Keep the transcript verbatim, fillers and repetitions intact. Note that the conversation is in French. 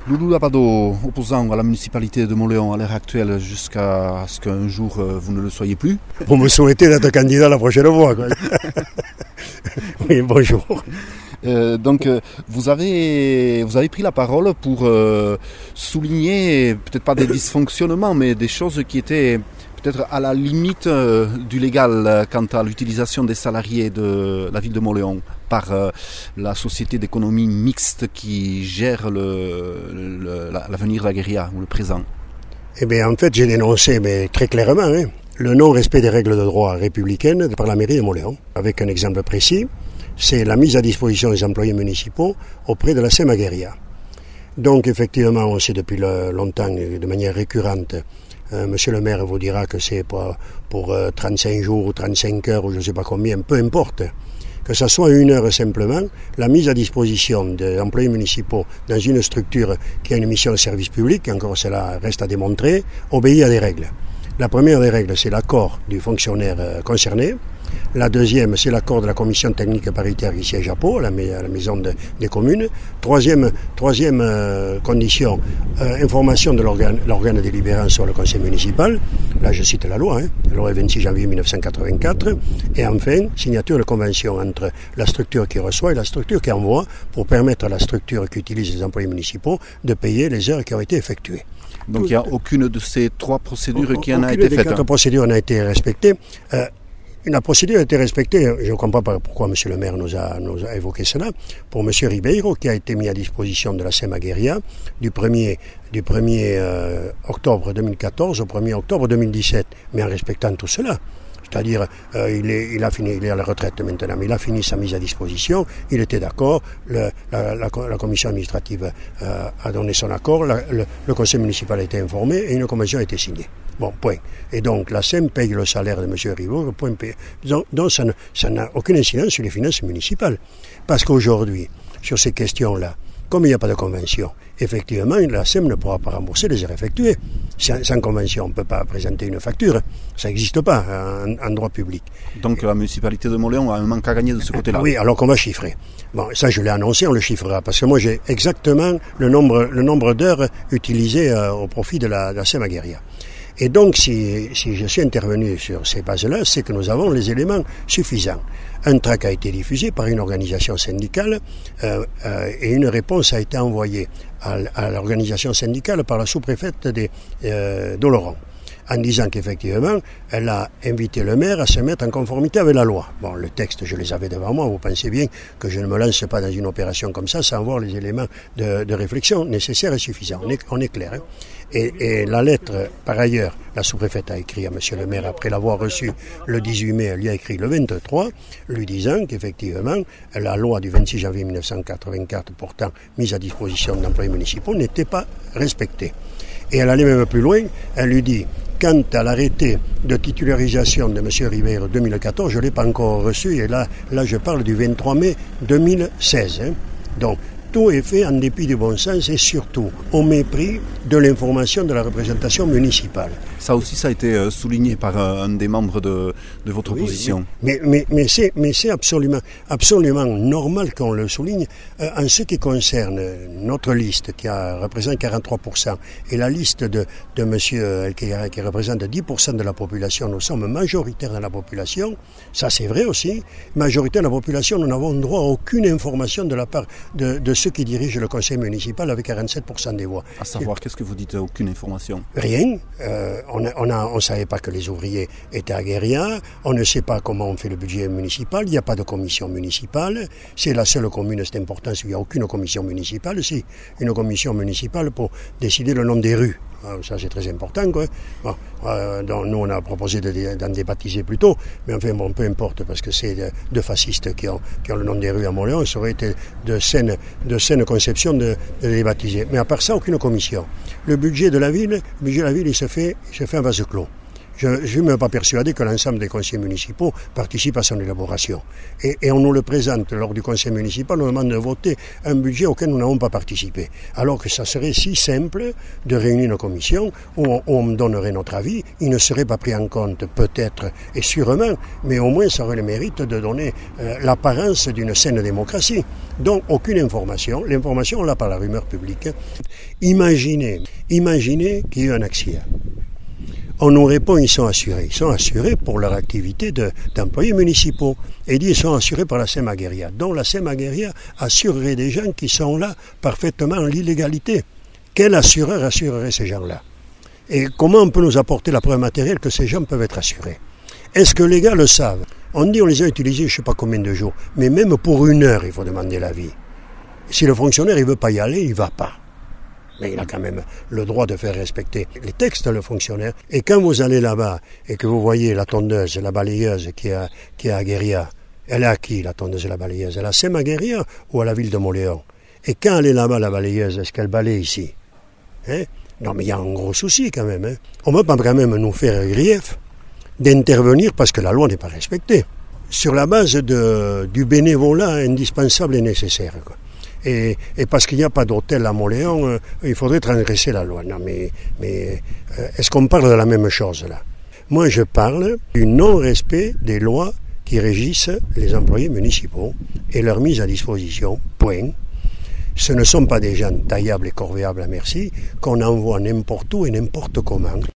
Loulou Labado, opposant à la municipalité de Mauléon à l'heure actuelle jusqu'à ce qu'un jour euh, vous ne le soyez plus. Vous me souhaitez d'être candidat la prochaine fois, quoi. Oui, bonjour. Euh, donc euh, vous avez vous avez pris la parole pour euh, souligner peut-être pas des dysfonctionnements mais des choses qui étaient peut-être à la limite euh, du légal euh, quant à l'utilisation des salariés de la ville de Mauléon par euh, la société d'économie mixte qui gère le, le, l'avenir de la guérilla ou le présent. Eh bien en fait j'ai dénoncé mais très clairement hein, le non-respect des règles de droit républicaines par la mairie de Mauléon avec un exemple précis. C'est la mise à disposition des employés municipaux auprès de la SEMA Guérilla. Donc effectivement, on sait depuis le, longtemps, de manière récurrente, euh, Monsieur le maire vous dira que c'est pour, pour euh, trente-cinq jours ou trente-cinq heures ou je ne sais pas combien, peu importe, que ça soit une heure simplement, la mise à disposition des employés municipaux dans une structure qui a une mission de service public, encore cela reste à démontrer, obéit à des règles. La première des règles, c'est l'accord du fonctionnaire euh, concerné. La deuxième, c'est l'accord de la commission technique paritaire qui siège à Pau, à la, à la maison de, des communes. Troisième, troisième euh, condition, euh, information de l'organe, l'organe délibérant sur le conseil municipal. Là, je cite la loi, hein, la loi vingt-six janvier mille neuf cent quatre-vingt-quatre. Et enfin, signature de convention entre la structure qui reçoit et la structure qui envoie pour permettre à la structure qui utilise les employés municipaux de payer les heures qui ont été effectuées. Donc il n'y a aucune de ces trois procédures qui en a été faite. Aucune des quatre procédures n'a été respectée. Euh, La procédure a été respectée, je ne comprends pas pourquoi M. le maire nous a, nous a évoqué cela, pour M. Ribeiro qui a été mis à disposition de la SEMA Guérilla du premier, du premier euh, octobre deux mille quatorze au premier octobre deux mille dix-sept, mais en respectant tout cela. C'est-à-dire, euh, il, est, il a fini, il est à la retraite maintenant, mais il a fini sa mise à disposition, il était d'accord, le, la, la, la commission administrative euh, a donné son accord, la, le, le conseil municipal a été informé et une convention a été signée. Bon, point. Et donc, la SEM paye le salaire de M. Ribeiro, point payé. Donc, donc ça, ne, ça n'a aucune incidence sur les finances municipales. Parce qu'aujourd'hui, sur ces questions-là, comme il n'y a pas de convention, effectivement, la SEM ne pourra pas rembourser les heures effectuées. Sans, sans convention, on ne peut pas présenter une facture. Ça n'existe pas en, en droit public. Donc la municipalité de Mauléon a un manque à gagner de ce côté-là. Oui, alors qu'on va chiffrer. Bon, ça je l'ai annoncé, on le chiffrera. Parce que moi j'ai exactement le nombre, le nombre d'heures utilisées euh, au profit de la, de la SEMA Guérilla. Et donc, si, si je suis intervenu sur ces bases-là, c'est que nous avons les éléments suffisants. Un tract a été diffusé par une organisation syndicale euh, euh, et une réponse a été envoyée à, à l'organisation syndicale par la sous-préfète des, euh, d'Oloron, en disant qu'effectivement, elle a invité le maire à se mettre en conformité avec la loi. Bon, le texte, je les avais devant moi, vous pensez bien que je ne me lance pas dans une opération comme ça sans voir les éléments de, de réflexion nécessaires et suffisants. On est, on est clair, hein. Et, et la lettre, par ailleurs, la sous-préfète a écrit à M. le maire, après l'avoir reçue le dix-huit mai, elle lui a écrit le vingt-trois, lui disant qu'effectivement, la loi du vingt-six janvier mille neuf cent quatre-vingt-quatre portant mise à disposition d'employés municipaux n'était pas respectée. Et elle allait même plus loin, elle lui dit, quant à l'arrêté de titularisation de M. Ribeiro deux mille quatorze, je ne l'ai pas encore reçu, et là, là je parle du vingt-trois mai deux mille seize. Hein. Donc, tout est fait en dépit du bon sens et surtout au mépris de l'information de la représentation municipale. Ça aussi, ça a été souligné par un des membres de, de votre oui, opposition. Mais, mais, mais, c'est, mais c'est absolument, absolument normal qu'on le souligne. Euh, en ce qui concerne notre liste, qui a, représente quarante-trois pour cent, et la liste de, de M. Elkeira, qui représente dix pour cent de la population, nous sommes majoritaires dans la population. Ça, c'est vrai aussi. Majoritaire de la population, nous n'avons droit à aucune information de la part de, de ceux qui dirigent le conseil municipal avec quarante-sept pour cent des voix. À savoir, et, qu'est-ce que vous dites, aucune information? Rien. Euh, on ne on on savait pas que les ouvriers étaient à Guérilla. On ne sait pas comment on fait le budget municipal. Il n'y a pas de commission municipale. C'est la seule commune, c'est important, il n'y a aucune commission municipale. C'est une commission municipale pour décider le nom des rues. Ça, c'est très important, quoi. Bon, euh, donc, nous, on a proposé de, d'en débaptiser plus tôt, mais enfin, bon, peu importe, parce que c'est deux fascistes qui ont, qui ont le nom des rues à Mauléon, ça aurait été de saine, de saine conception de, de les débaptiser. Mais à part ça, aucune commission. Le budget de la ville, le budget de la ville, il se fait, il se fait en vase clos. Je ne suis même pas persuadé que l'ensemble des conseillers municipaux participent à son élaboration. Et, et on nous le présente lors du conseil municipal, on nous demande de voter un budget auquel nous n'avons pas participé. Alors que ça serait si simple de réunir une commission où on, où on donnerait notre avis, il ne serait pas pris en compte peut-être et sûrement, mais au moins ça aurait le mérite de donner euh, l'apparence d'une saine démocratie. Donc aucune information, l'information on l'a par la rumeur publique. Imaginez, imaginez qu'il y ait un accident. On nous répond ils sont assurés. Ils sont assurés pour leur activité de, d'employés municipaux. Et dit ils sont assurés par la SEMAGERIA. Donc la SEMAGERIA assurerait des gens qui sont là parfaitement en l'illégalité. Quel assureur assurerait ces gens-là? Et comment on peut nous apporter la preuve matérielle que ces gens peuvent être assurés? Est-ce que les gars le savent? On dit on les a utilisés je ne sais pas combien de jours. Mais même pour une heure, il faut demander l'avis. Si le fonctionnaire ne veut pas y aller, il ne va pas. Mais il a quand même le droit de faire respecter les textes, le fonctionnaire. Et quand vous allez là-bas et que vous voyez la tondeuse, la balayeuse qui est à, qui est à Guéria, elle est à qui la tondeuse et la balayeuse? Elle est à SEMAGERIA ou à la ville de Mauléon? Et quand elle est là-bas, la balayeuse, est-ce qu'elle balaye ici? Hein? Non mais il y a un gros souci quand même. Hein? On ne peut pas quand même nous faire grief d'intervenir parce que la loi n'est pas respectée. Sur la base de, du bénévolat indispensable et nécessaire, quoi. Et, et parce qu'il n'y a pas d'hôtel à Mauléon, euh, il faudrait transgresser la loi. Non mais, mais euh, est-ce qu'on parle de la même chose là? Moi je parle du non-respect des lois qui régissent les employés municipaux et leur mise à disposition, point. Ce ne sont pas des gens taillables et corvéables à merci qu'on envoie n'importe où et n'importe comment.